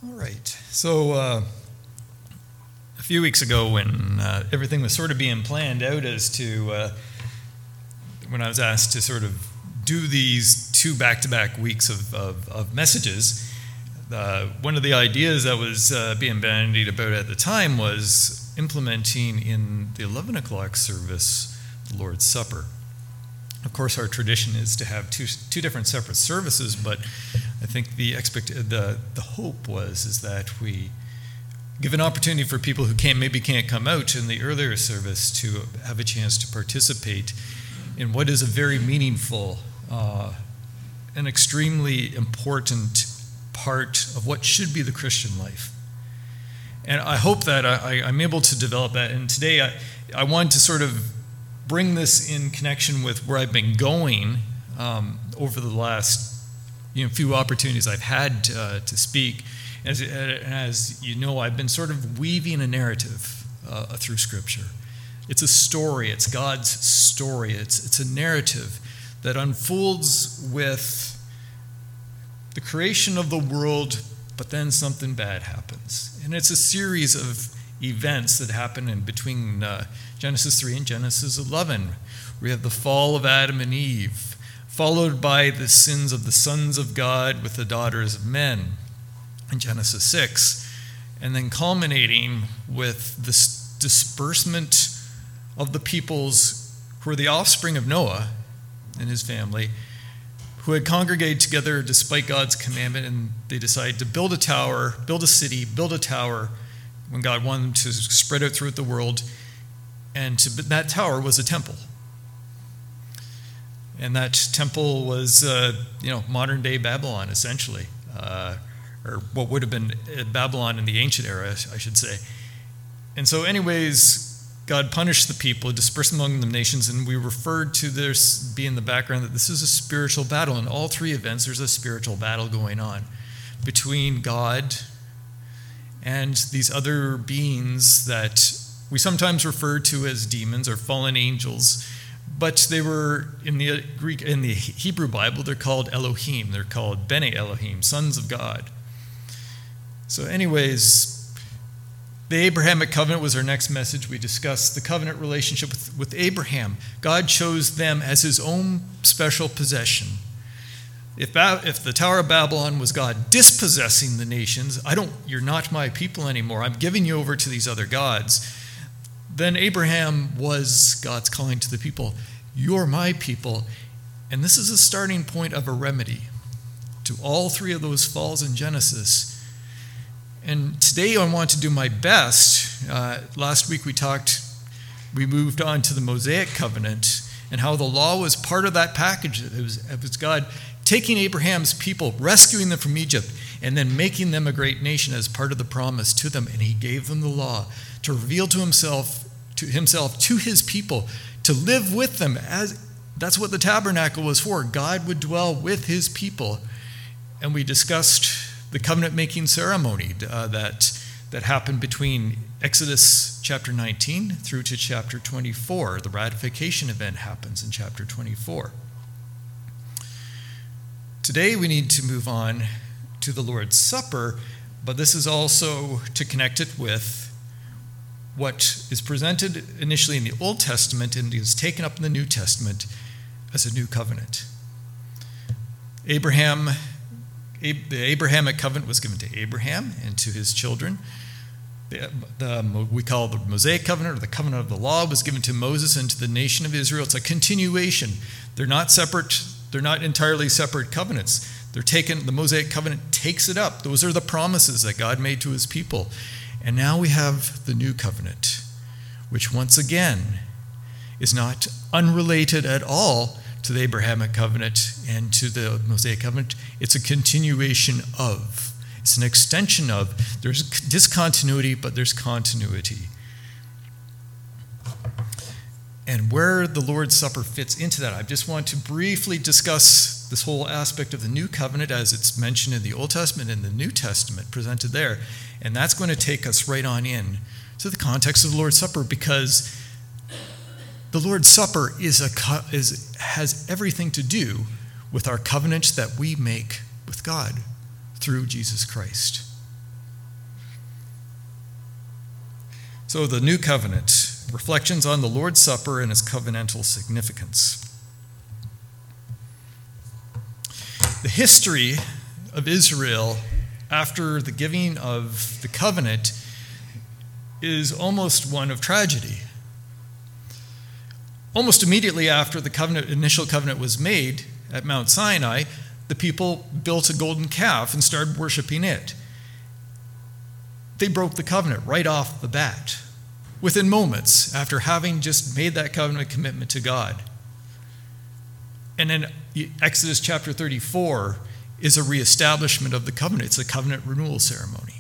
All right. So a few weeks ago, when everything was sort of being planned out as to when I was asked to sort of do these two back-to-back weeks of messages, one of the ideas that was being bandied about at the time was implementing in the 11 o'clock service the Lord's Supper. Of course, our tradition is to have two different separate services, but I think the hope is that we give an opportunity for people who can't come out in the earlier service to have a chance to participate in what is a very meaningful and extremely important part of what should be the Christian life. And I hope that I'm able to develop that. And today I want to sort of bring this in connection with where I've been going over the last few opportunities I've had to speak. As you know, I've been sort of weaving a narrative through Scripture. It's a story. It's God's story. It's a narrative that unfolds with the creation of the world, but then something bad happens. And it's a series of events that happen in between Genesis 3 and Genesis 11. We have the fall of Adam and Eve, followed by the sins of the sons of God with the daughters of men in Genesis 6, and then culminating with this disbursement of the peoples who are the offspring of Noah and his family, who had congregated together despite God's commandment, and they decided to build a tower, build a city, build a tower, when God wanted them to spread out throughout the world. And that tower was a temple. And that temple was, modern-day Babylon, essentially, or what would have been Babylon in the ancient era, I should say. And so anyways, God punished the people, dispersed among the nations, and we referred to this being the background that this is a spiritual battle. In all three events, there's a spiritual battle going on between God and these other beings that we sometimes refer to as demons or fallen angels, but they were in the Hebrew Bible, they're called Elohim. They're called Bene Elohim, sons of God. So anyways, the Abrahamic covenant was our next message. We discussed the covenant relationship with Abraham. God chose them as his own special possession. If the Tower of Babylon was God dispossessing the nations, you're not my people anymore, I'm giving you over to these other gods, then Abraham was God's calling to the people, you're my people. And this is a starting point of a remedy to all three of those falls in Genesis. And today I want to do my best. Last week we moved on to the Mosaic covenant and how the law was part of that package. It was God taking Abraham's people, rescuing them from Egypt, and then making them a great nation as part of the promise to them. And he gave them the law to reveal to himself to his people, to live with them. That's what the tabernacle was for. God would dwell with his people. And we discussed the covenant-making ceremony that happened between Exodus chapter 19 through to chapter 24. The ratification event happens in chapter 24. Today we need to move on to the Lord's Supper, but this is also to connect it with what is presented initially in the Old Testament and is taken up in the New Testament as a new covenant. The Abrahamic covenant was given to Abraham and to his children. We call it the Mosaic covenant, or the covenant of the law, was given to Moses and to the nation of Israel. It's a continuation. They're not separate. They're not entirely separate covenants. The Mosaic covenant takes it up. Those are the promises that God made to his people. And now we have the new covenant, which once again is not unrelated at all to the Abrahamic covenant and to the Mosaic covenant. It's a continuation of. It's an extension of. There's discontinuity, but there's continuity. And where the Lord's Supper fits into that, I just want to briefly discuss this whole aspect of the new covenant as it's mentioned in the Old Testament and the New Testament presented there. And that's going to take us right on in to the context of the Lord's Supper, because the Lord's Supper has everything to do with our covenant that we make with God through Jesus Christ. So the New Covenant, reflections on the Lord's Supper and its covenantal significance. The history of Israel after the giving of the covenant is almost one of tragedy. Almost immediately after the initial covenant was made at Mount Sinai, the people built a golden calf and started worshiping it. They broke the covenant right off the bat, within moments after having just made that covenant commitment to God. And then Exodus chapter 34 is a reestablishment of the covenant. It's a covenant renewal ceremony.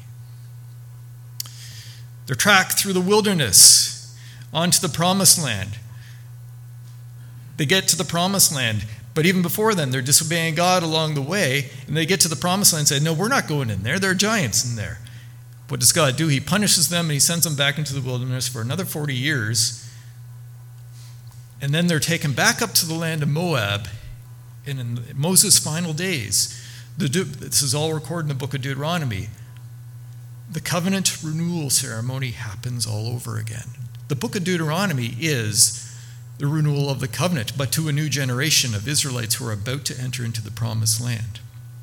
They're tracked through the wilderness onto the promised land. They get to the promised land, but even before then, they're disobeying God along the way, and they get to the promised land and say, no, we're not going in there. There are giants in there. What does God do? He punishes them, and he sends them back into the wilderness for another 40 years, and then they're taken back up to the land of Moab, and in Moses' final days, this is all recorded in the book of Deuteronomy, the covenant renewal ceremony happens all over again. The book of Deuteronomy is the renewal of the covenant, but to a new generation of Israelites who are about to enter into the promised land.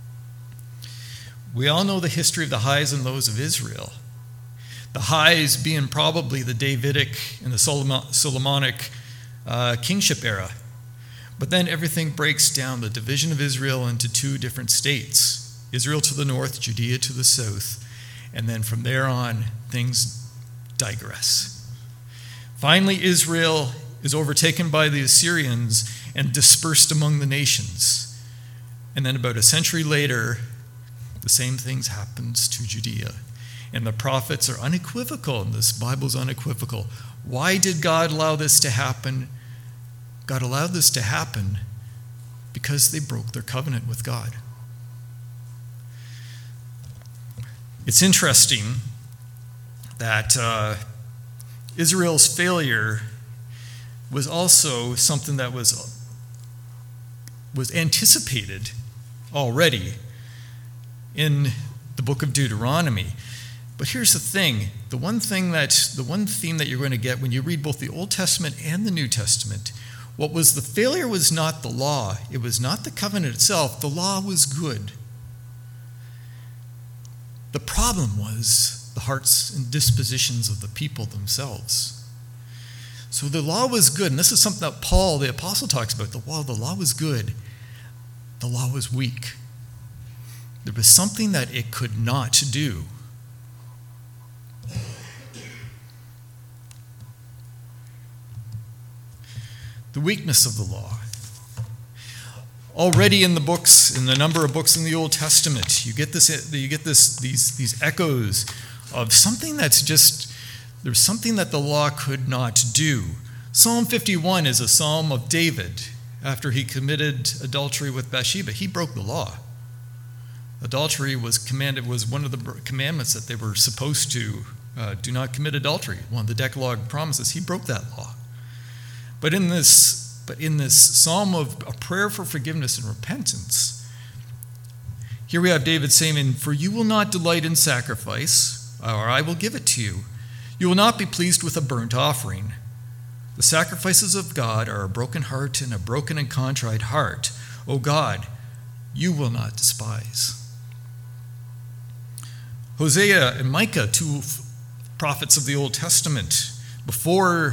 We all know the history of the highs and lows of Israel. The highs being probably the Davidic and the Solomonic kingship era. But then everything breaks down, the division of Israel into two different states. Israel to the north, Judea to the south. And then from there on, things digress. Finally, Israel is overtaken by the Assyrians and dispersed among the nations. And then about a century later, the same things happens to Judea. And the prophets are unequivocal, and this Bible is unequivocal. Why did God allow this to happen? God allowed this to happen because they broke their covenant with God. It's interesting that Israel's failure was also something that was anticipated already in the book of Deuteronomy. But here's the thing, the one theme that you're going to get when you read both the Old Testament and the New Testament, the failure was not the law, it was not the covenant itself, the law was good. The problem was the hearts and dispositions of the people themselves. So the law was good, and this is something that Paul, the apostle, talks about. The law was good, the law was weak. There was something that it could not do. The weakness of the law. Already in the number of books in the Old Testament, you get these echoes of something there's something that the law could not do. Psalm 51 is a psalm of David after he committed adultery with Bathsheba. He broke the law. Adultery was one of the commandments that they were supposed to do not commit adultery. One of the Decalogue promises. He broke that law. But in this psalm of a prayer for forgiveness and repentance, here we have David saying, "For you will not delight in sacrifice, or I will give it to you. You will not be pleased with a burnt offering. The sacrifices of God are a broken heart and a broken and contrite heart. O God, you will not despise." Hosea and Micah, two prophets of the Old Testament, before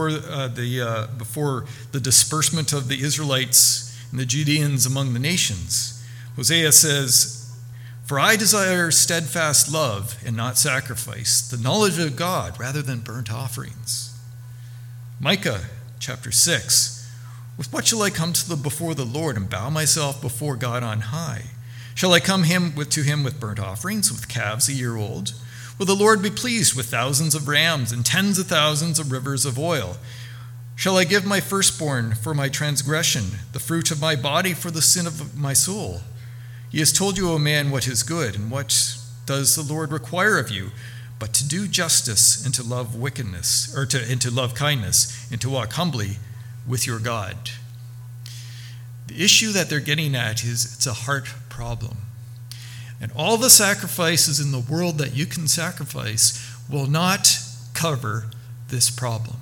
the disbursement of the Israelites and the Judeans among the nations, Hosea says, "For I desire steadfast love and not sacrifice, the knowledge of God rather than burnt offerings." Micah chapter 6, "With what shall I come before the Lord and bow myself before God on high? Shall I come to him with burnt offerings, with calves a year old? Will the Lord be pleased with thousands of rams and tens of thousands of rivers of oil? Shall I give my firstborn for my transgression, the fruit of my body for the sin of my soul? He has told you, O man, what is good, and what does the Lord require of you, but to do justice and to love kindness, and to walk humbly with your God." The issue that they're getting at is it's a heart problem. And all the sacrifices in the world that you can sacrifice will not cover this problem.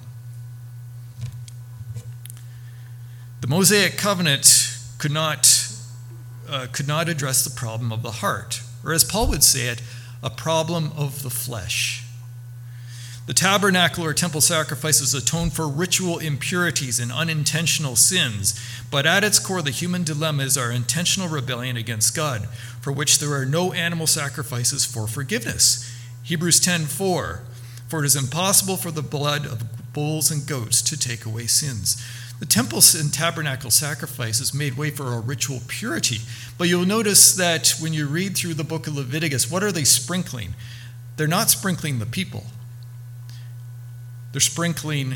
The Mosaic covenant could not address the problem of the heart, or as Paul would say it, a problem of the flesh. The tabernacle or temple sacrifices atone for ritual impurities and unintentional sins, but at its core, the human dilemma is our intentional rebellion against God, for which there are no animal sacrifices for forgiveness. Hebrews 10:4, for it is impossible for the blood of bulls and goats to take away sins. The temple and tabernacle sacrifices made way for a ritual purity, but you'll notice that when you read through the book of Leviticus, what are they sprinkling? They're not sprinkling the people. They're sprinkling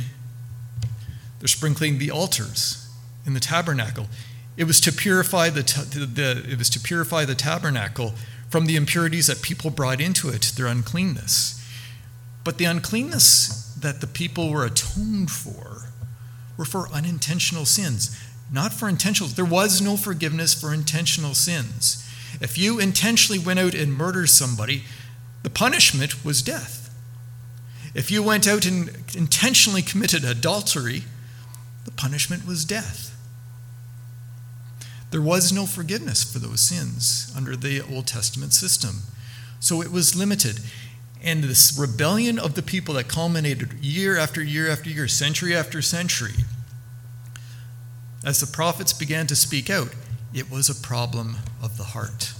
the altars in the tabernacle. It was to purify the tabernacle from the impurities that people brought into it, their uncleanness. But the uncleanness that the people were atoned for were for unintentional sins, not for intentional. There was no forgiveness for intentional sins. If you intentionally went out and murdered somebody, the punishment was death. If you went out and intentionally committed adultery, the punishment was death. There was no forgiveness for those sins under the Old Testament system. So it was limited. And this rebellion of the people that culminated year after year after year, century after century, as the prophets began to speak out, it was a problem of the heart.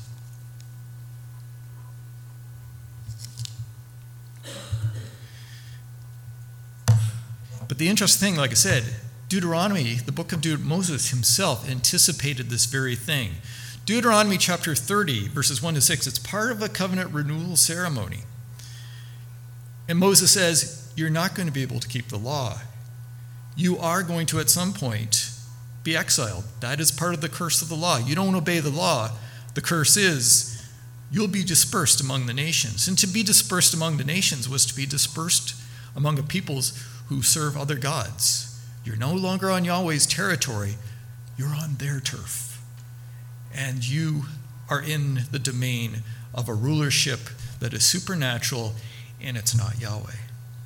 But the interesting thing, like I said, Deuteronomy, the book of Moses himself anticipated this very thing. Deuteronomy chapter 30, verses 1 to 6, it's part of a covenant renewal ceremony. And Moses says, you're not going to be able to keep the law. You are going to, at some point, be exiled. That is part of the curse of the law. You don't obey the law. The curse is, you'll be dispersed among the nations. And to be dispersed among the nations was to be dispersed among a peoples who serve other gods. You're no longer on Yahweh's territory. You're on their turf. And you are in the domain of a rulership that is supernatural, and it's not Yahweh.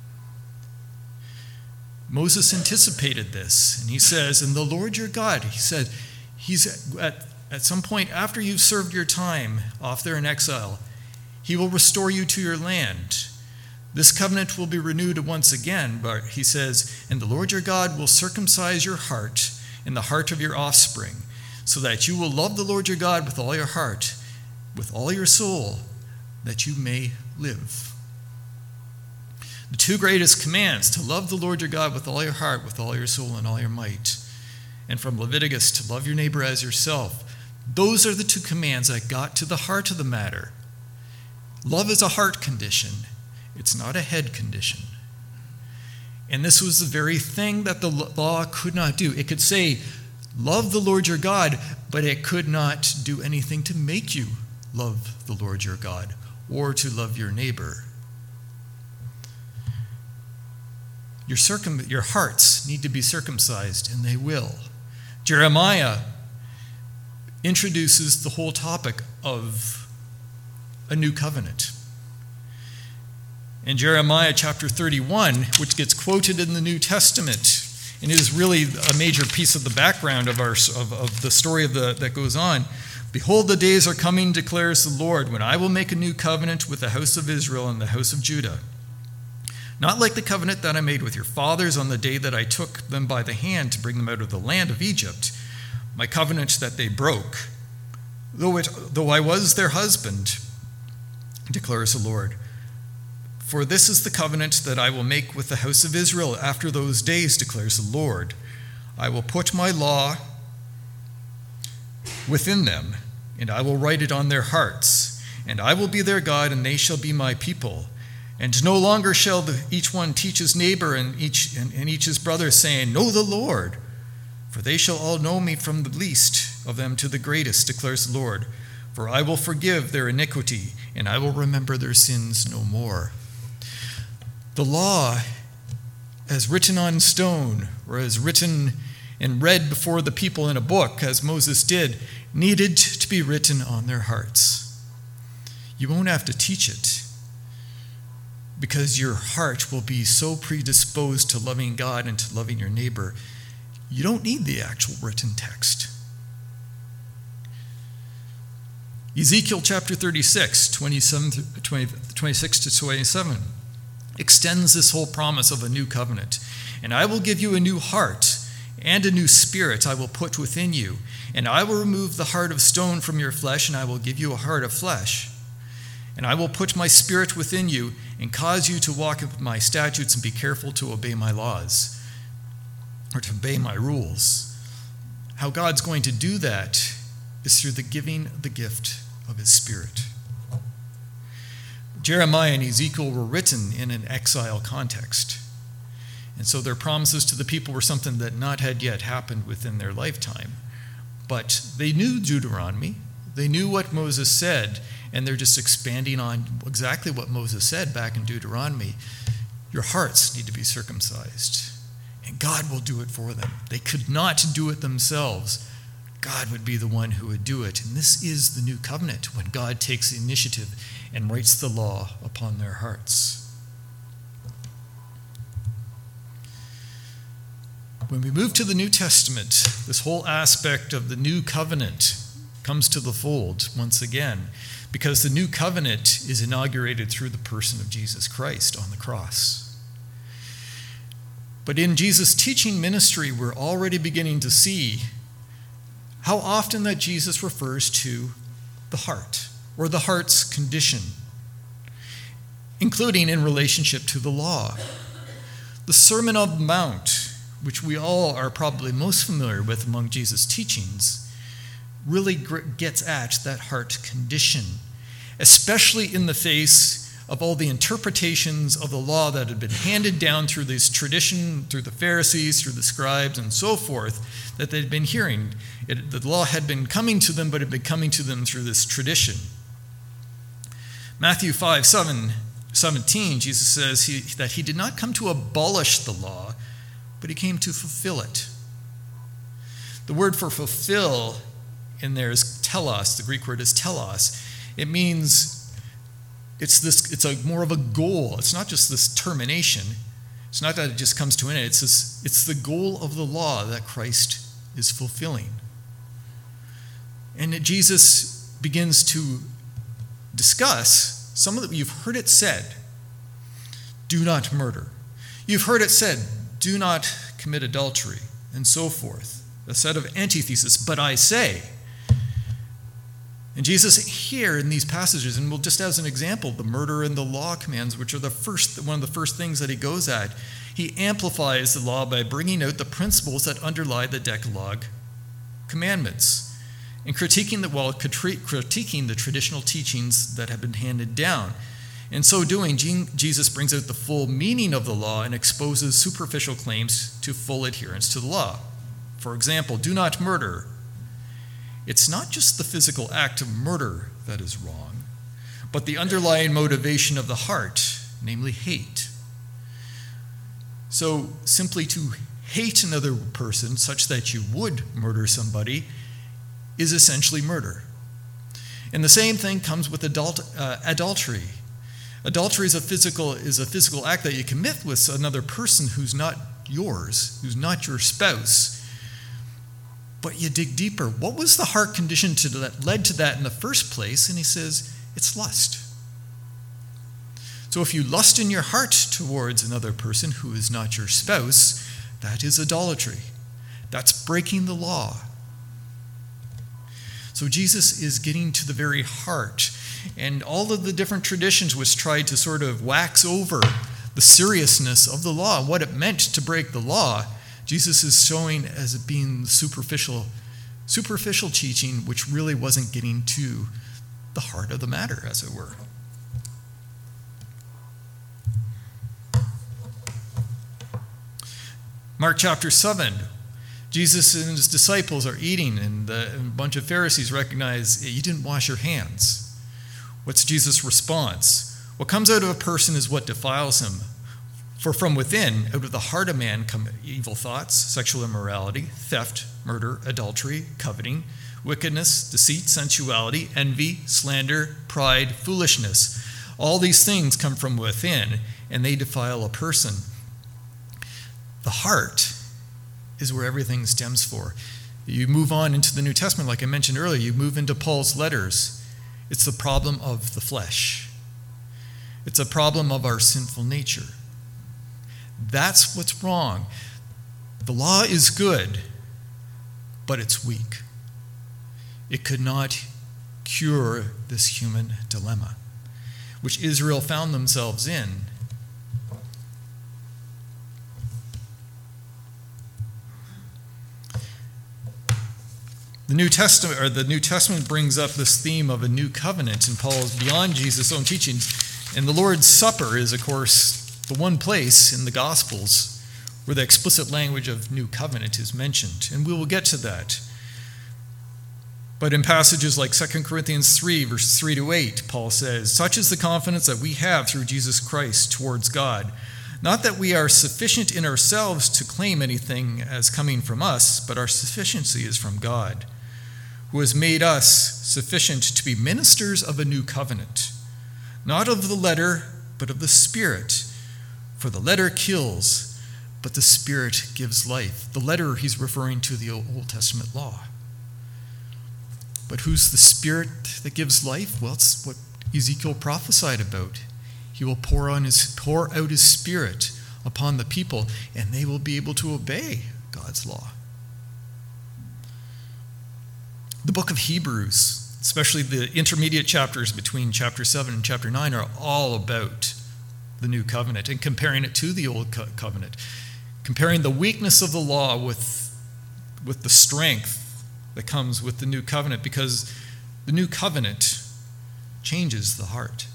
Moses anticipated this, and he says, and the Lord your God, he said, he's at some point after you've served your time off there in exile, he will restore you to your land. This covenant will be renewed once again, but he says, and the Lord your God will circumcise your heart and the heart of your offspring, so that you will love the Lord your God with all your heart, with all your soul, that you may live. The two greatest commands, to love the Lord your God with all your heart, with all your soul, and all your might. And from Leviticus, to love your neighbor as yourself. Those are the two commands that got to the heart of the matter. Love is a heart condition. It's not a head condition. And this was the very thing that the law could not do. It could say, love the Lord your God, but it could not do anything to make you love the Lord your God or to love your neighbor. Your hearts need to be circumcised, and they will. Jeremiah introduces the whole topic of a new covenant. In Jeremiah chapter 31, which gets quoted in the New Testament, and is really a major piece of the background of the story that goes on. Behold, the days are coming, declares the Lord, when I will make a new covenant with the house of Israel and the house of Judah. Not like the covenant that I made with your fathers on the day that I took them by the hand to bring them out of the land of Egypt, my covenant that they broke, though I was their husband, declares the Lord. For this is the covenant that I will make with the house of Israel after those days, declares the Lord. I will put my law within them, and I will write it on their hearts, and I will be their God, and they shall be my people. And no longer shall each one teach his neighbor and each his brother, saying, Know the Lord, for they shall all know me from the least of them to the greatest, declares the Lord. For I will forgive their iniquity, and I will remember their sins no more. The law, as written on stone, or as written and read before the people in a book, as Moses did, needed to be written on their hearts. You won't have to teach it. because your heart will be so predisposed to loving God and to loving your neighbor, you don't need the actual written text. Ezekiel chapter 36, 26 to 27, extends this whole promise of a new covenant. And I will give you a new heart, and a new spirit I will put within you. And I will remove the heart of stone from your flesh, and I will give you a heart of flesh. And I will put my spirit within you, and cause you to walk in my statutes and be careful to obey my laws, or to obey my rules. How God's going to do that is through the giving the gift of his Spirit. Jeremiah and Ezekiel were written in an exile context. And so their promises to the people were something that not had yet happened within their lifetime. But they knew Deuteronomy. They knew what Moses said, and they're just expanding on exactly what Moses said back in Deuteronomy. Your hearts need to be circumcised, and God will do it for them. They could not do it themselves. God would be the one who would do it. And this is the new covenant, when God takes the initiative and writes the law upon their hearts. When we move to the New Testament, this whole aspect of the new covenant comes to the fold once again, because the new covenant is inaugurated through the person of Jesus Christ on the cross. But in Jesus' teaching ministry, we're already beginning to see how often that Jesus refers to the heart, or the heart's condition, including in relationship to the law. The Sermon on the Mount, which we all are probably most familiar with among Jesus' teachings, really gets at that heart condition, especially in the face of all the interpretations of the law that had been handed down through this tradition, through the Pharisees, through the scribes, and so forth, that they'd been hearing. The law had been coming to them, but it had been coming to them through this tradition. Matthew 5:17, Jesus says that he did not come to abolish the law, but he came to fulfill it. The word for fulfill in there is telos. The Greek word is telos. It means it's more of a goal. It's not just this termination. It's not that it just comes to an end. It's the goal of the law that Christ is fulfilling. And Jesus begins to discuss some of the, you've heard it said, do not murder. You've heard it said, do not commit adultery, and so forth. A set of antitheses, but I say. And Jesus here in these passages, and we'll just as an example, the murder and the law commands, which are one of the first things that he goes at, he amplifies the law by bringing out the principles that underlie the Decalogue commandments, and critiquing the traditional teachings that have been handed down. In so doing, Jesus brings out the full meaning of the law and exposes superficial claims to full adherence to the law. For example, do not murder. It's not just the physical act of murder that is wrong, but the underlying motivation of the heart, namely hate. So simply to hate another person such that you would murder somebody is essentially murder. And the same thing comes with adultery. Adultery is a physical act that you commit with another person who's not yours, who's not your spouse. But you dig deeper. What was the heart condition that led to that in the first place? And he says, it's lust. So if you lust in your heart towards another person who is not your spouse, that is idolatry. That's breaking the law. So Jesus is getting to the very heart. And all of the different traditions which tried to sort of wax over the seriousness of the law, what it meant to break the law, Jesus is showing as it being superficial teaching, which really wasn't getting to the heart of the matter, as it were. Mark chapter 7, Jesus and his disciples are eating, and a bunch of Pharisees recognize, you didn't wash your hands. What's Jesus' response? What comes out of a person is what defiles him. For from within, out of the heart of man, come evil thoughts, sexual immorality, theft, murder, adultery, coveting, wickedness, deceit, sensuality, envy, slander, pride, foolishness. All these things come from within, and they defile a person. The heart is where everything stems for. You move on into the New Testament, like I mentioned earlier, you move into Paul's letters. It's the problem of the flesh. It's a problem of our sinful nature. That's what's wrong. The law is good, but it's weak. It could not cure this human dilemma, which Israel found themselves in. The New Testament brings up this theme of a new covenant, and Paul is beyond Jesus' own teachings. And the Lord's Supper is, of course, the one place in the Gospels where the explicit language of new covenant is mentioned. And we will get to that. But in passages like 2 Corinthians 3, verses 3 to 8, Paul says, "Such is the confidence that we have through Jesus Christ towards God. Not that we are sufficient in ourselves to claim anything as coming from us, but our sufficiency is from God, who has made us sufficient to be ministers of a new covenant, not of the letter, but of the Spirit. For the letter kills, but the Spirit gives life." The letter, he's referring to the Old Testament law. But who's the Spirit that gives life? Well, it's what Ezekiel prophesied about. He will pour out his Spirit upon the people, and they will be able to obey God's law. The book of Hebrews, especially the intermediate chapters between chapter 7 and chapter 9, are all about the new covenant and comparing it to the old covenant, comparing the weakness of the law with the strength that comes with the new covenant, because the new covenant changes the heart.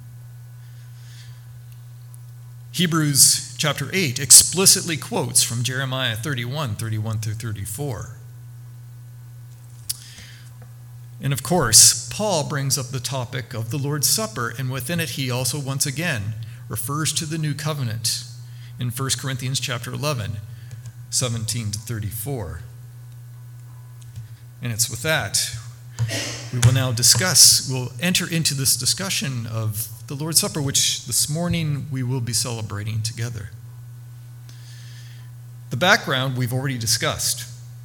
Hebrews chapter 8 explicitly quotes from Jeremiah 31 through 34. And of course, Paul brings up the topic of the Lord's Supper, and within it he also once again refers to the new covenant in 1 Corinthians chapter 11, 17 to 34. And it's with that we will now we'll enter into this discussion of the Lord's Supper, which this morning we will be celebrating together. The background we've already discussed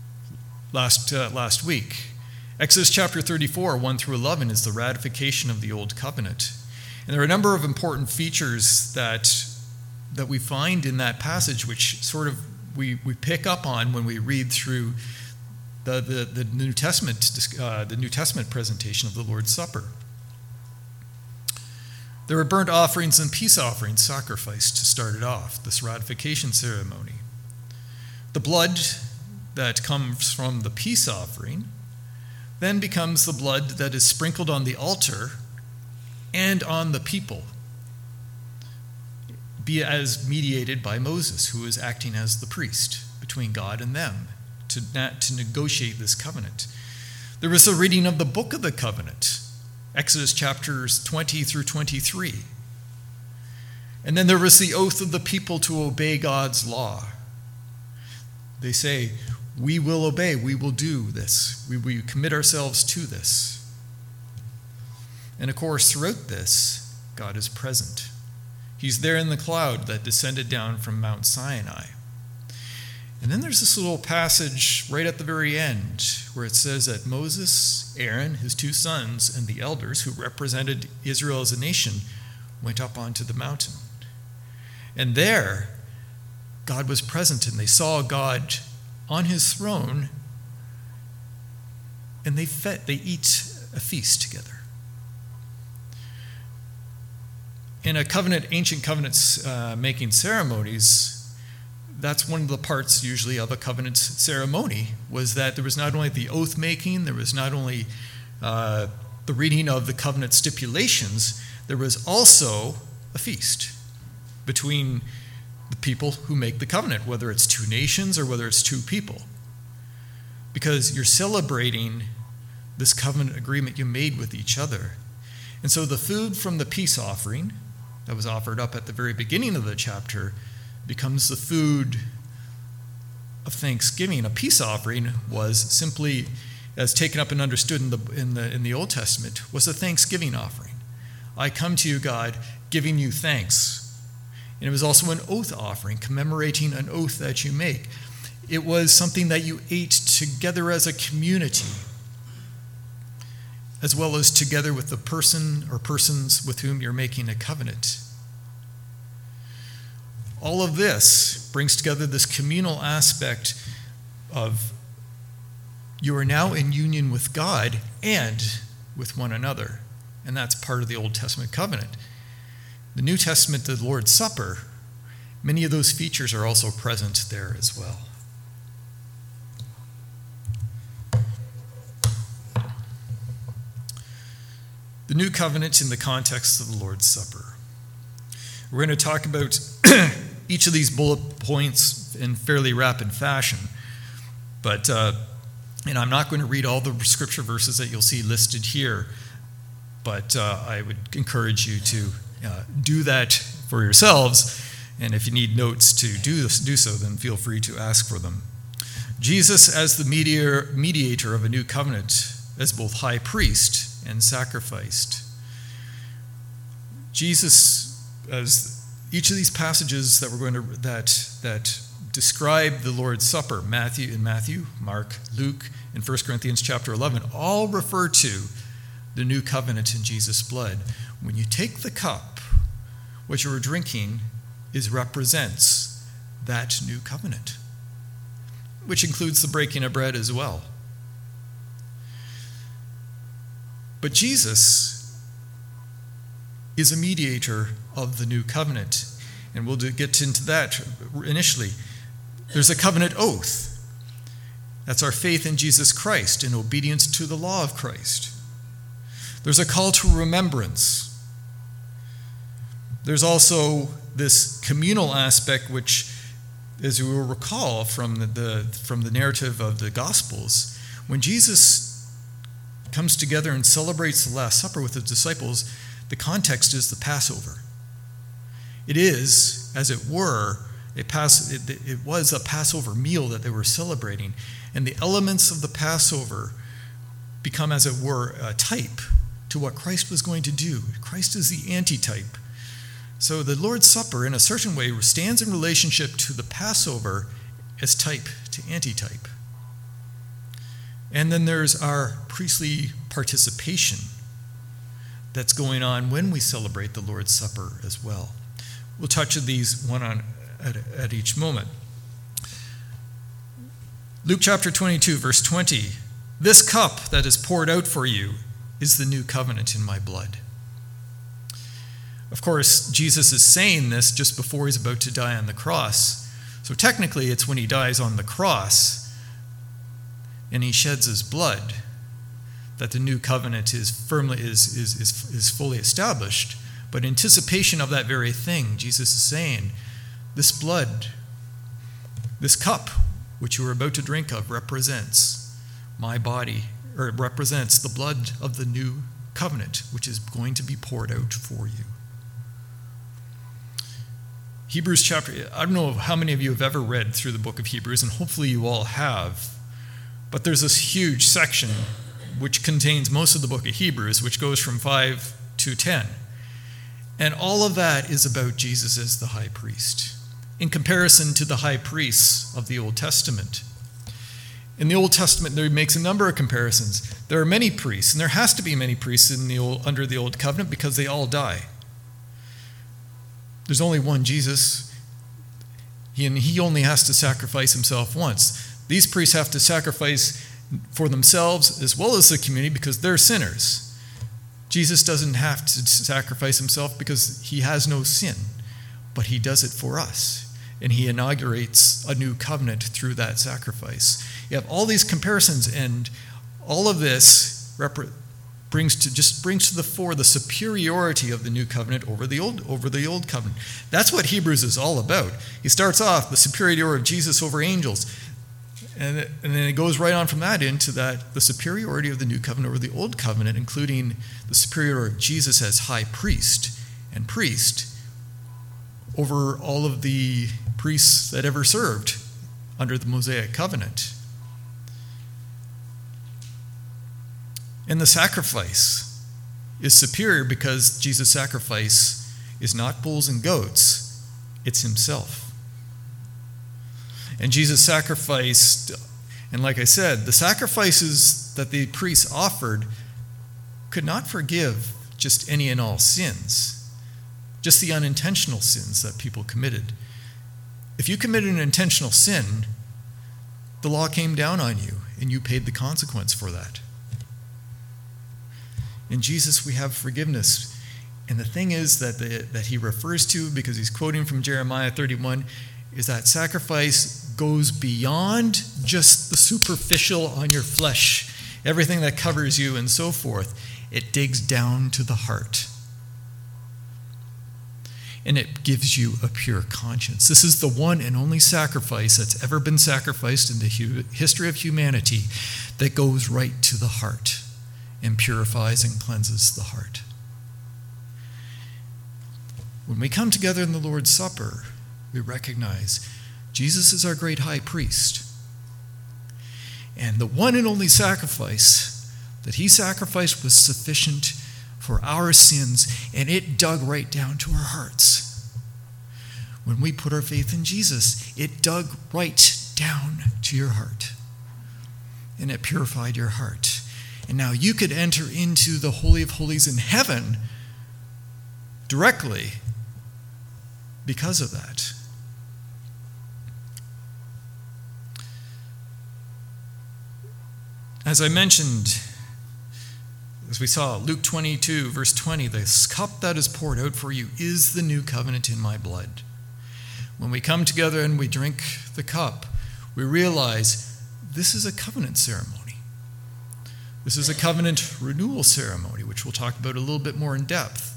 last week. Exodus chapter 34, 1 through 11 is the ratification of the Old Covenant. And there are a number of important features that we find in that passage, which sort of we pick up on when we read through the New Testament presentation of the Lord's Supper. There were burnt offerings and peace offerings sacrificed to start it off, this ratification ceremony. The blood that comes from the peace offering then becomes the blood that is sprinkled on the altar and on the people, be as mediated by Moses, who is acting as the priest between God and them to negotiate this covenant. There was the reading of the book of the covenant, Exodus chapters 20 through 23. And then there was the oath of the people to obey God's law. They say, "We will obey, we will do this. We commit ourselves to this." And of course, throughout this, God is present. He's there in the cloud that descended down from Mount Sinai. And then there's this little passage right at the very end where it says that Moses, Aaron, his two sons, and the elders who represented Israel as a nation went up onto the mountain. And there, God was present, and they saw God on his throne, and they eat a feast together. In ancient covenant making ceremonies, that's one of the parts usually of a covenant ceremony, was that there was not only the oath making, there was not only the reading of the covenant stipulations, there was also a feast between the people who make the covenant, whether it's two nations or whether it's two people. Because you're celebrating this covenant agreement you made with each other. And so the food from the peace offering that was offered up at the very beginning of the chapter becomes the food of thanksgiving. A peace offering was simply, as taken up and understood in the Old Testament, was a thanksgiving offering, I come to you, God, giving you thanks. And it was also an oath offering, commemorating an oath that you make. It was something that you ate together as a community, as well as together with the person or persons with whom you're making a covenant. All of this brings together this communal aspect of you are now in union with God and with one another. And that's part of the Old Testament covenant. The New Testament, the Lord's Supper, many of those features are also present there as well. The new covenant in the context of the Lord's Supper. We're going to talk about each of these bullet points in fairly rapid fashion, but and I'm not going to read all the scripture verses that you'll see listed here, but I would encourage you to do that for yourselves, and if you need notes to do so, then feel free to ask for them. Jesus as the mediator of a new covenant, as both high priest and sacrificed. Jesus, as each of these passages that we're going to that describe the Lord's Supper, Matthew, Mark, Luke, and 1 Corinthians chapter 11, all refer to the new covenant in Jesus' blood. When you take the cup, what you are drinking represents that new covenant, which includes the breaking of bread as well. But Jesus is a mediator of the new covenant, and we'll get into that initially. There's a covenant oath. That's our faith in Jesus Christ in obedience to the law of Christ. There's a call to remembrance. There's also this communal aspect, which, as you will recall from the narrative of the Gospels, when Jesus comes together and celebrates the Last Supper with his disciples, the context is the Passover. It is, as it were, it was a Passover meal that they were celebrating, and the elements of the Passover become, as it were, a type to what Christ was going to do. Christ is the antitype. So the Lord's Supper, in a certain way, stands in relationship to the Passover as type to antitype. And then there's our priestly participation that's going on when we celebrate the Lord's Supper as well. We'll touch on these one at each moment. Luke chapter 22, verse 20. This cup that is poured out for you is the new covenant in my blood. Of course, Jesus is saying this just before he's about to die on the cross. So technically, it's when he dies on the cross and he sheds his blood that the new covenant is fully established. But in anticipation of that very thing, Jesus is saying, this blood, this cup, which you are about to drink of, represents my body, or it represents the blood of the new covenant, which is going to be poured out for you. Hebrews chapter, I don't know how many of you have ever read through the book of Hebrews, and hopefully you all have, but there's this huge section which contains most of the book of Hebrews, which goes from 5 to 10. And all of that is about Jesus as the high priest, in comparison to the high priests of the Old Testament. In the Old Testament, there makes a number of comparisons. There are many priests, and there has to be many priests under the Old Covenant because they all die. There's only one Jesus, and he only has to sacrifice himself once. These priests have to sacrifice for themselves as well as the community because they're sinners. Jesus doesn't have to sacrifice himself because he has no sin, but he does it for us. And he inaugurates a new covenant through that sacrifice. You have all these comparisons, and all of this brings to the fore the superiority of the new covenant over the old covenant. That's what Hebrews is all about. He starts off the superiority of Jesus over angels, and then it goes right on from that into the superiority of the new covenant over the old covenant, including the superiority of Jesus as high priest and priest over all of the priests that ever served under the Mosaic covenant. And the sacrifice is superior because Jesus' sacrifice is not bulls and goats, it's himself. And Jesus sacrificed, and like I said, the sacrifices that the priests offered could not forgive just any and all sins, just the unintentional sins that people committed. If you committed an intentional sin, the law came down on you, and you paid the consequence for that. In Jesus, we have forgiveness. And the thing is that he refers to, because he's quoting from Jeremiah 31, is that sacrifice goes beyond just the superficial on your flesh, everything that covers you and so forth. It digs down to the heart. And it gives you a pure conscience. This is the one and only sacrifice that's ever been sacrificed in the history of humanity that goes right to the heart and purifies and cleanses the heart. When we come together in the Lord's Supper, we recognize Jesus is our great high priest. And the one and only sacrifice that he sacrificed was sufficient for our sins, and it dug right down to our hearts. When we put our faith in Jesus, it dug right down to your heart, and it purified your heart. And now you could enter into the Holy of Holies in heaven directly because of that. As I mentioned, as we saw, Luke 22, verse 20, this cup that is poured out for you is the new covenant in my blood. When we come together and we drink the cup, we realize this is a covenant ceremony. This is a covenant renewal ceremony, which we'll talk about a little bit more in depth.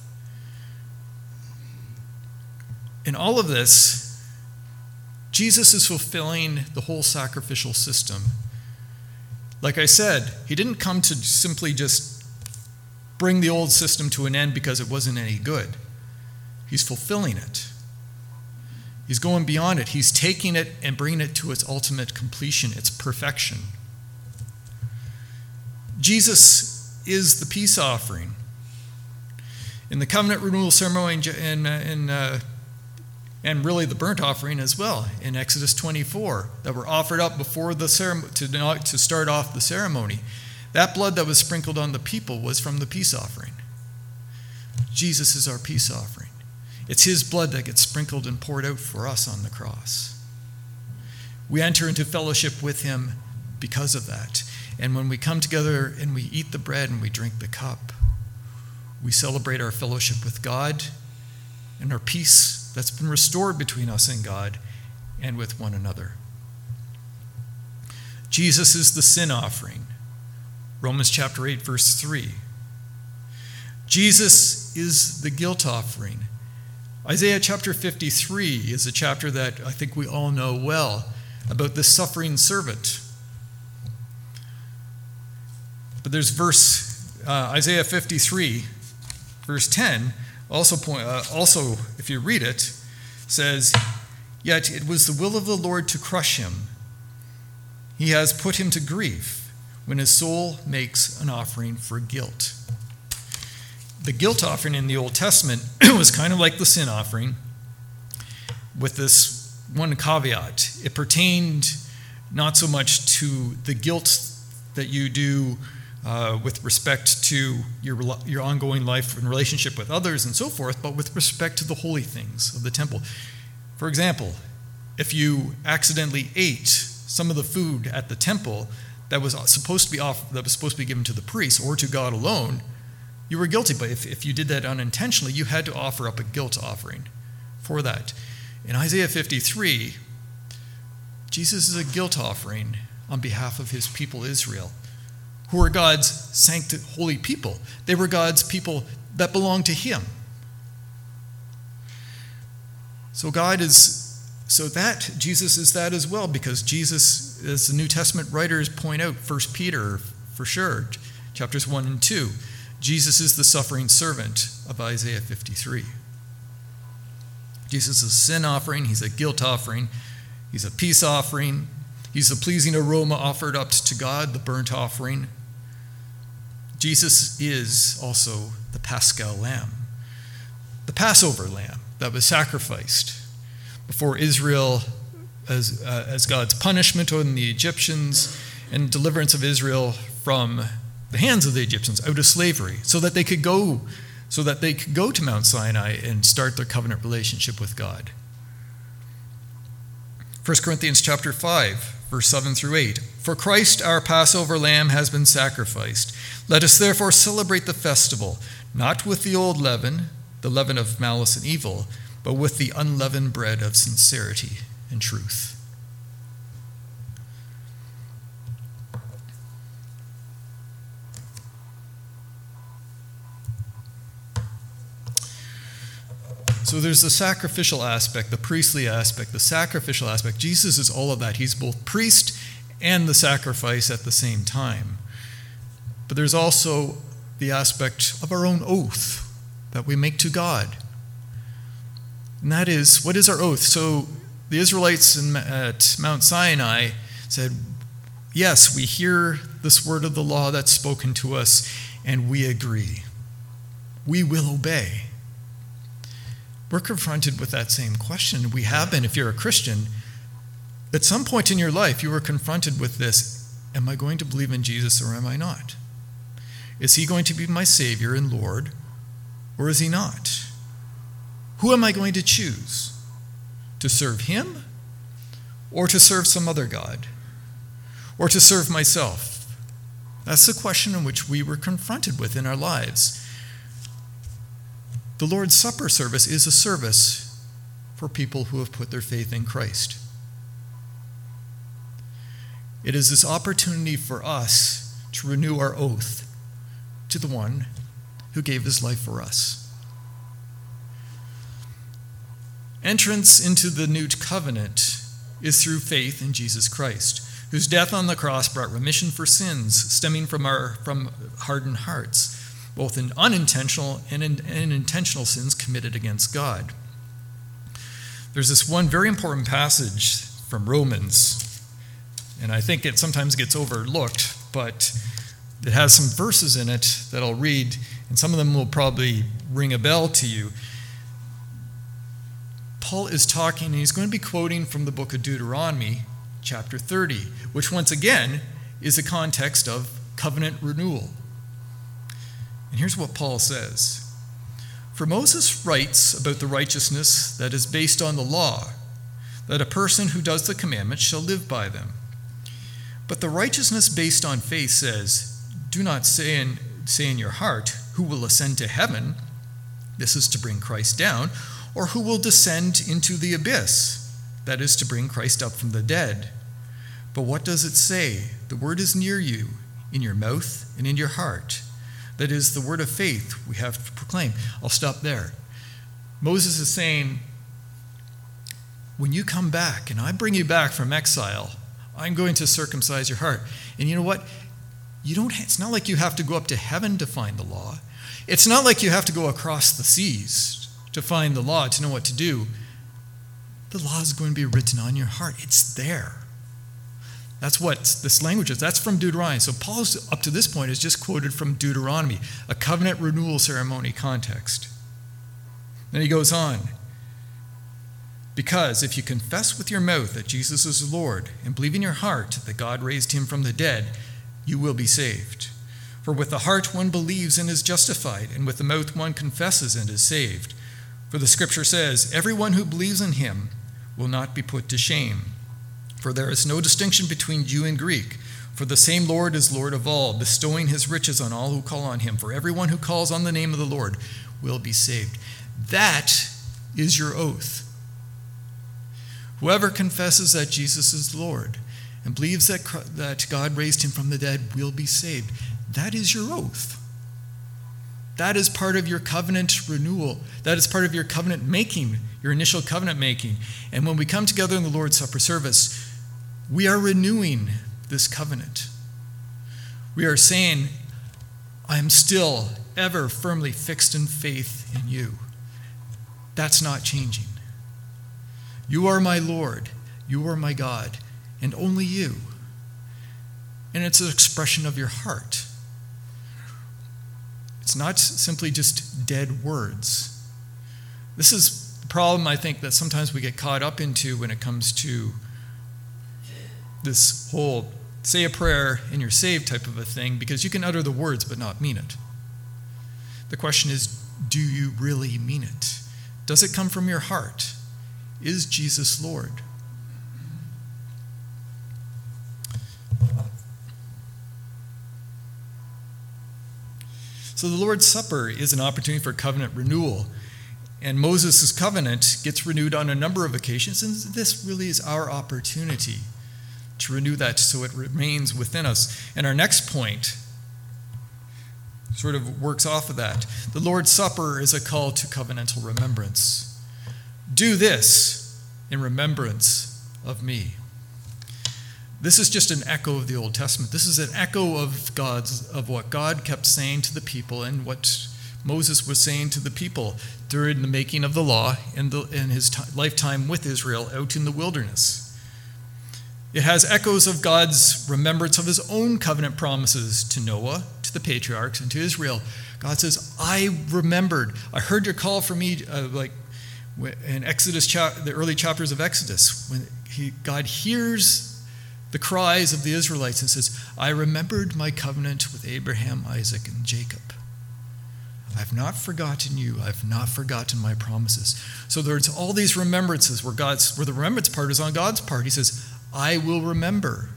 In all of this, Jesus is fulfilling the whole sacrificial system. Like I said, he didn't come to simply just bring the old system to an end because it wasn't any good. He's fulfilling it. He's going beyond it. He's taking it and bringing it to its ultimate completion, its perfection. Jesus is the peace offering. In the covenant renewal ceremony and really the burnt offering as well in Exodus 24 that were offered up before the ceremony to start off the ceremony, that blood that was sprinkled on the people was from the peace offering. Jesus is our peace offering. It's his blood that gets sprinkled and poured out for us on the cross. We enter into fellowship with him because of that. And when we come together and we eat the bread and we drink the cup, we celebrate our fellowship with God and our peace that's been restored between us and God and with one another. Jesus is the sin offering. Romans chapter 8, verse 3. Jesus is the guilt offering. Isaiah chapter 53 is a chapter that I think we all know well about the suffering servant. But there's Isaiah 53, verse 10, also, if you read it, says, "Yet it was the will of the Lord to crush him. He has put him to grief when his soul makes an offering for guilt." The guilt offering in the Old Testament was kind of like the sin offering, with this one caveat. It pertained not so much to the guilt that you do with respect to your ongoing life and relationship with others and so forth, but with respect to the holy things of the temple. For example, if you accidentally ate some of the food at the temple that was supposed to be given to the priest or to God alone, you were guilty. But if you did that unintentionally, you had to offer up a guilt offering for that. In Isaiah 53, Jesus is a guilt offering on behalf of his people Israel, who are God's holy people. They were God's people that belonged to him. Jesus is that as well, because Jesus, as the New Testament writers point out, 1 Peter for sure, chapters 1 and 2, Jesus is the suffering servant of Isaiah 53. Jesus is a sin offering, he's a guilt offering, he's a peace offering, he's the pleasing aroma offered up to God, the burnt offering. Jesus is also the Paschal Lamb, the Passover lamb that was sacrificed before Israel as God's punishment on the Egyptians and deliverance of Israel from the hands of the Egyptians out of slavery, so that they could go to Mount Sinai and start their covenant relationship with God. 1 Corinthians chapter 5, verse 7 through 8. For Christ, our Passover lamb, has been sacrificed. Let us therefore celebrate the festival, not with the old leaven, the leaven of malice and evil, but with the unleavened bread of sincerity and truth. So there's the sacrificial aspect, the priestly aspect, the sacrificial aspect. Jesus is all of that. He's both priest and the sacrifice at the same time. But there's also the aspect of our own oath that we make to God. And that is, what is our oath? So the Israelites at Mount Sinai said, yes, we hear this word of the law that's spoken to us, and we agree. We will obey. We're confronted with that same question. We have been, if you're a Christian. At some point in your life, you were confronted with this: am I going to believe in Jesus or am I not? Is he going to be my Savior and Lord, or is he not? Who am I going to choose? To serve him, or to serve some other God, or to serve myself? That's the question in which we were confronted with in our lives. The Lord's Supper service is a service for people who have put their faith in Christ. It is this opportunity for us to renew our oath to the one who gave his life for us. Entrance into the new covenant is through faith in Jesus Christ, whose death on the cross brought remission for sins stemming from hardened hearts, both in unintentional and intentional sins committed against God. There's this one very important passage from Romans, and I think it sometimes gets overlooked, but it has some verses in it that I'll read, and some of them will probably ring a bell to you. Paul is talking, and he's going to be quoting from the book of Deuteronomy, chapter 30, which once again is a context of covenant renewal. And here's what Paul says. For Moses writes about the righteousness that is based on the law, that a person who does the commandments shall live by them. But the righteousness based on faith says, do not say in your heart, who will ascend to heaven? This is to bring Christ down. Or who will descend into the abyss? That is to bring Christ up from the dead. But what does it say? The word is near you, in your mouth and in your heart. That is the word of faith we have to proclaim. I'll stop there. Moses is saying, when you come back and I bring you back from exile, I'm going to circumcise your heart. And you know what? It's not like you have to go up to heaven to find the law. It's not like you have to go across the seas to find the law, to know what to do. The law is going to be written on your heart. It's there. That's what this language is. That's from Deuteronomy. So Paul's, up to this point, has just quoted from Deuteronomy, a covenant renewal ceremony context. Then he goes on. Because if you confess with your mouth that Jesus is Lord and believe in your heart that God raised him from the dead, you will be saved. For with the heart one believes and is justified, and with the mouth one confesses and is saved. For the scripture says, everyone who believes in him will not be put to shame. For there is no distinction between Jew and Greek. For the same Lord is Lord of all, bestowing his riches on all who call on him. For everyone who calls on the name of the Lord will be saved. That is your oath. Whoever confesses that Jesus is Lord and believes that God raised him from the dead will be saved. That is your oath. That is part of your covenant renewal. That is part of your covenant making, your initial covenant making. And when we come together in the Lord's Supper service, we are renewing this covenant. We are saying, I am still ever firmly fixed in faith in you. That's not changing. You are my Lord. You are my God. And only you. And it's an expression of your heart. It's not simply just dead words. This is the problem, I think, that sometimes we get caught up into when it comes to this whole say a prayer and you're saved type of a thing, because you can utter the words but not mean it. The question is, do you really mean it? Does it come from your heart? Is Jesus Lord? So the Lord's Supper is an opportunity for covenant renewal. And Moses' covenant gets renewed on a number of occasions, and this really is our opportunity to renew that so it remains within us. And our next point sort of works off of that. The Lord's Supper is a call to covenantal remembrance. Do this in remembrance of me. This is just an echo of the Old Testament. This is an echo of what God kept saying to the people and what Moses was saying to the people during the making of the law in his lifetime with Israel out in the wilderness. It has echoes of God's remembrance of his own covenant promises to Noah, to the patriarchs, and to Israel. God says, I remembered. I heard your call for me, like in Exodus, the early chapters of Exodus, when God hears the cries of the Israelites and says, I remembered my covenant with Abraham, Isaac, and Jacob. I've not forgotten you. I've not forgotten my promises. So there's all these remembrances where the remembrance part is on God's part. He says, I will remember.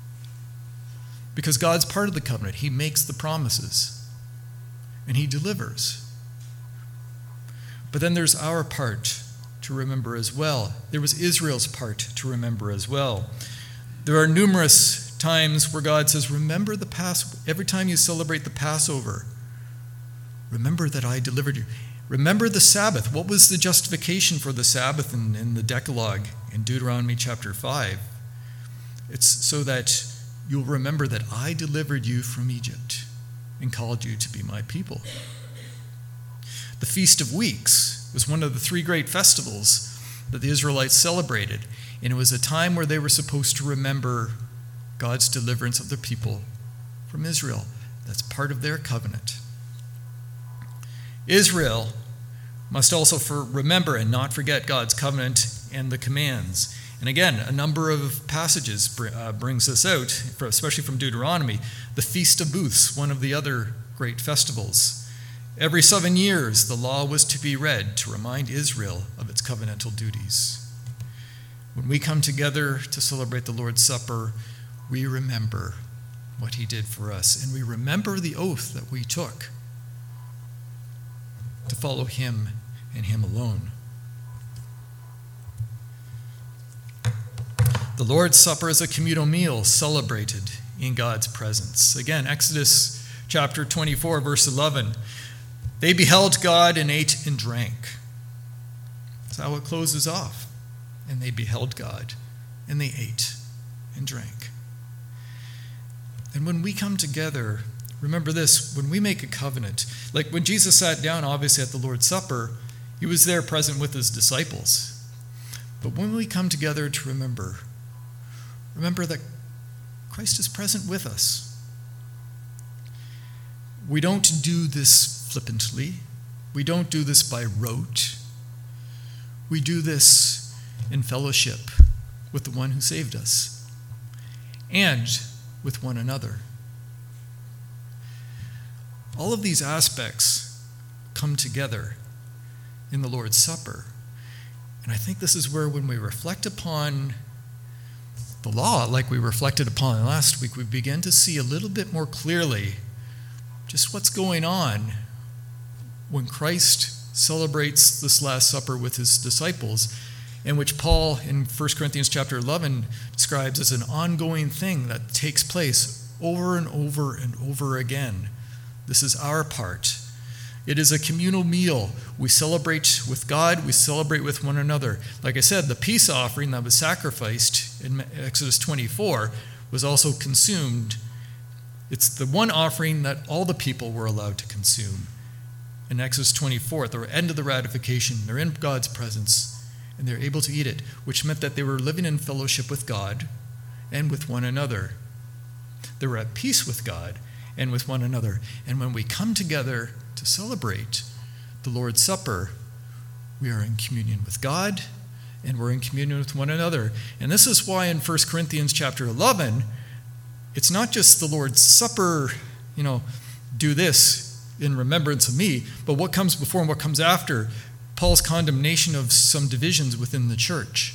Because God's part of the covenant. He makes the promises. And he delivers. But then there's our part to remember as well. There was Israel's part to remember as well. There are numerous times where God says, remember the Passover. Every time you celebrate the Passover, remember that I delivered you. Remember the Sabbath. What was the justification for the Sabbath in the Decalogue in Deuteronomy chapter 5? It's so that you'll remember that I delivered you from Egypt and called you to be my people. The Feast of Weeks was one of the 3 great festivals that the Israelites celebrated. And it was a time where they were supposed to remember God's deliverance of their people from Israel. That's part of their covenant. Israel must also remember and not forget God's covenant and the commands. And again, a number of passages brings this out, especially from Deuteronomy. The Feast of Booths, one of the other great festivals. Every 7 years, the law was to be read to remind Israel of its covenantal duties. When we come together to celebrate the Lord's Supper, we remember what he did for us, and we remember the oath that we took to follow him and him alone. The Lord's Supper is a communal meal celebrated in God's presence. Again, Exodus chapter 24, verse 11. They beheld God and ate and drank. That's how it closes off. And they beheld God and they ate and drank. And when we come together, remember this, when we make a covenant, like when Jesus sat down, obviously at the Lord's Supper, he was there present with his disciples. But when we come together to remember that Christ is present with us. We don't do this flippantly. We don't do this by rote. We do this in fellowship with the one who saved us and with one another. All of these aspects come together in the Lord's Supper. And I think this is where, when we reflect upon the law, like we reflected upon last week, we begin to see a little bit more clearly just what's going on when Christ celebrates this Last Supper with his disciples, and which Paul in 1 Corinthians chapter 11 describes as an ongoing thing that takes place over and over and over again. This is our part. It is a communal meal. We celebrate with God, we celebrate with one another. Like I said, the peace offering that was sacrificed in Exodus 24 was also consumed. It's the one offering that all the people were allowed to consume. In Exodus 24, at the end of the ratification, they're in God's presence and they're able to eat it, which meant that they were living in fellowship with God and with one another. They were at peace with God, and with one another. And when we come together to celebrate the Lord's Supper, we are in communion with God, and we're in communion with one another. And this is why in 1 Corinthians chapter 11, it's not just the Lord's Supper, do this in remembrance of me, but what comes before and what comes after, Paul's condemnation of some divisions within the church.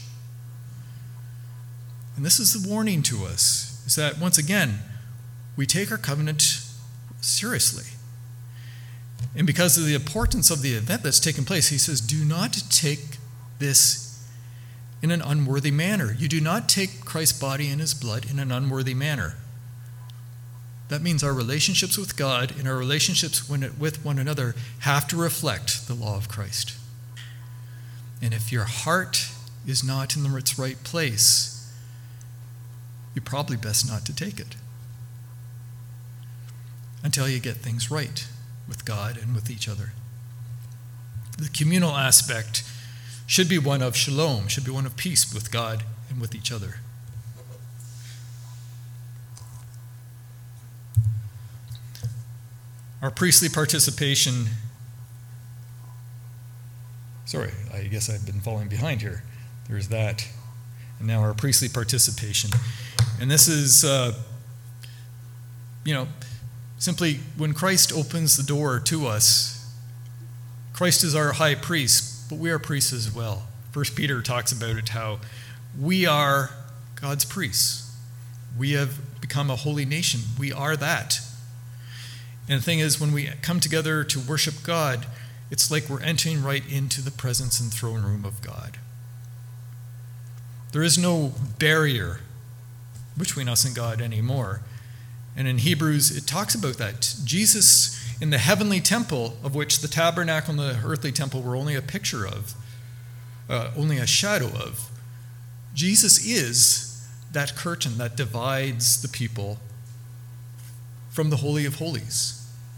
And this is the warning to us, is that once again, we take our covenant seriously. And because of the importance of the event that's taken place, he says, do not take this in an unworthy manner. You do not take Christ's body and his blood in an unworthy manner. That means our relationships with God and our relationships with one another have to reflect the law of Christ. And if your heart is not in its right place, you're probably best not to take it until you get things right with God and with each other. The communal aspect should be one of shalom, should be one of peace with God and with each other. Our priestly participation, I guess I've been falling behind here. There's that. And now our priestly participation. And this is, simply when Christ opens the door to us, Christ is our high priest, but we are priests as well. 1 Peter talks about it, how we are God's priests. We have become a holy nation. We are that. And the thing is, when we come together to worship God, it's like we're entering right into the presence and throne room of God. There is no barrier between us and God anymore. And in Hebrews, it talks about that. Jesus, in the heavenly temple, of which the tabernacle and the earthly temple were only a picture of, only a shadow of, Jesus is that curtain that divides the people from the Holy of Holies.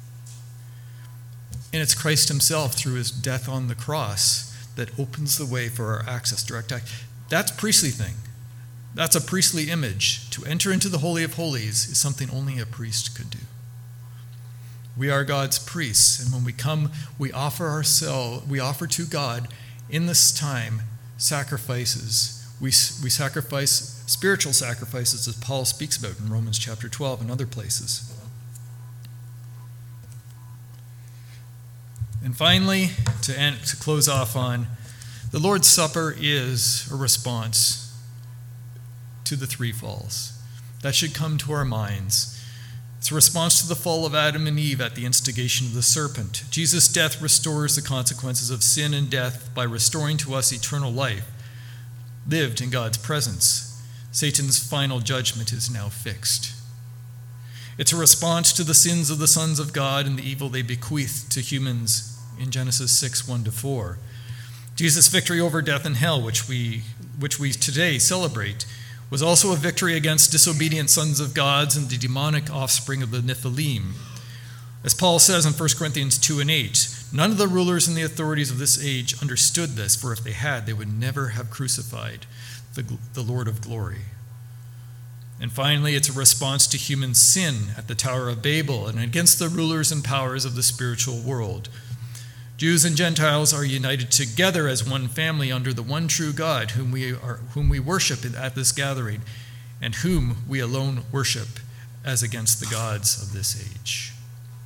And it's Christ himself, through his death on the cross, that opens the way for our access, direct access. That's a priestly thing. That's a priestly image. To enter into the Holy of Holies is something only a priest could do. We are God's priests, and when we come, we offer to God in this time sacrifices. We sacrifice spiritual sacrifices, as Paul speaks about in Romans chapter 12 and other places. And finally, to close off on, the Lord's Supper is a response to the three falls. That should come to our minds. It's a response to the fall of Adam and Eve at the instigation of the serpent. Jesus' death restores the consequences of sin and death by restoring to us eternal life, lived in God's presence. Satan's final judgment is now fixed. It's a response to the sins of the sons of God and the evil they bequeathed to humans in Genesis 6, 1-4. Jesus' victory over death and hell, which we today celebrate, was also a victory against disobedient sons of God and the demonic offspring of the Nephilim. As Paul says in 1 Corinthians 2:8, none of the rulers and the authorities of this age understood this, for if they had, they would never have crucified the Lord of glory. And finally, it's a response to human sin at the Tower of Babel and against the rulers and powers of the spiritual world. Jews and Gentiles are united together as one family under the one true God, whom we worship at this gathering, and whom we alone worship as against the gods of this age.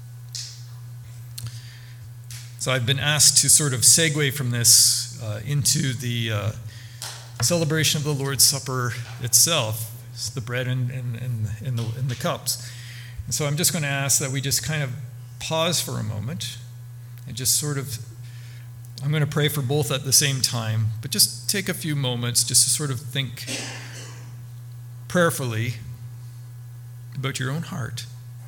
So I've been asked to sort of segue from this into the celebration of the Lord's Supper itself. It's the bread and the cups. And so I'm just going to ask that we just kind of pause for a moment and just sort of, I'm going to pray for both at the same time, but just take a few moments just to sort of think prayerfully about your own heart.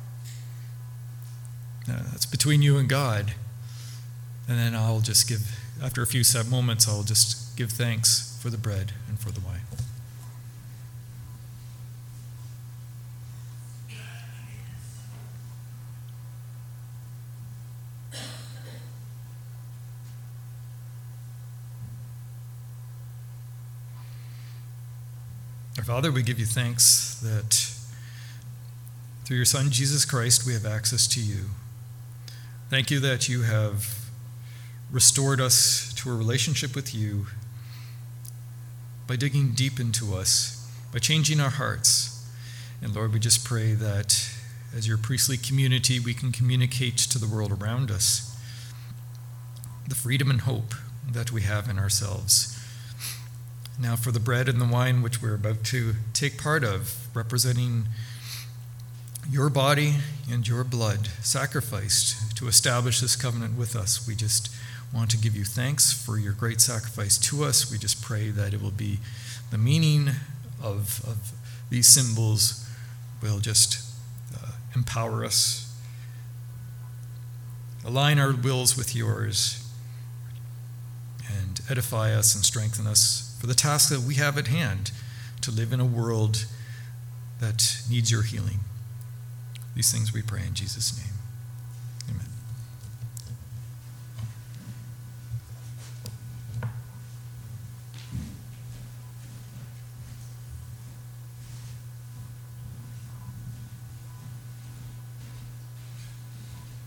That's between you and God. And then I'll just give, after a few moments, I'll just give thanks for the bread and for the wine. Our Father, we give you thanks that Through your Son, Jesus Christ, we have access to you. Thank you that you have restored us to a relationship with you by digging deep into us, by changing our hearts. And Lord, we just pray that as your priestly community, we can communicate to the world around us the freedom and hope that we have in ourselves. Now for the bread and the wine which we're about to take part of, representing your body and your blood sacrificed to establish this covenant with us, we just want to give you thanks for your great sacrifice to us. We just pray that it will be the meaning of these symbols will just empower us, align our wills with yours, and edify us and strengthen us for the task that we have at hand to live in a world that needs your healing. These things we pray in Jesus' name.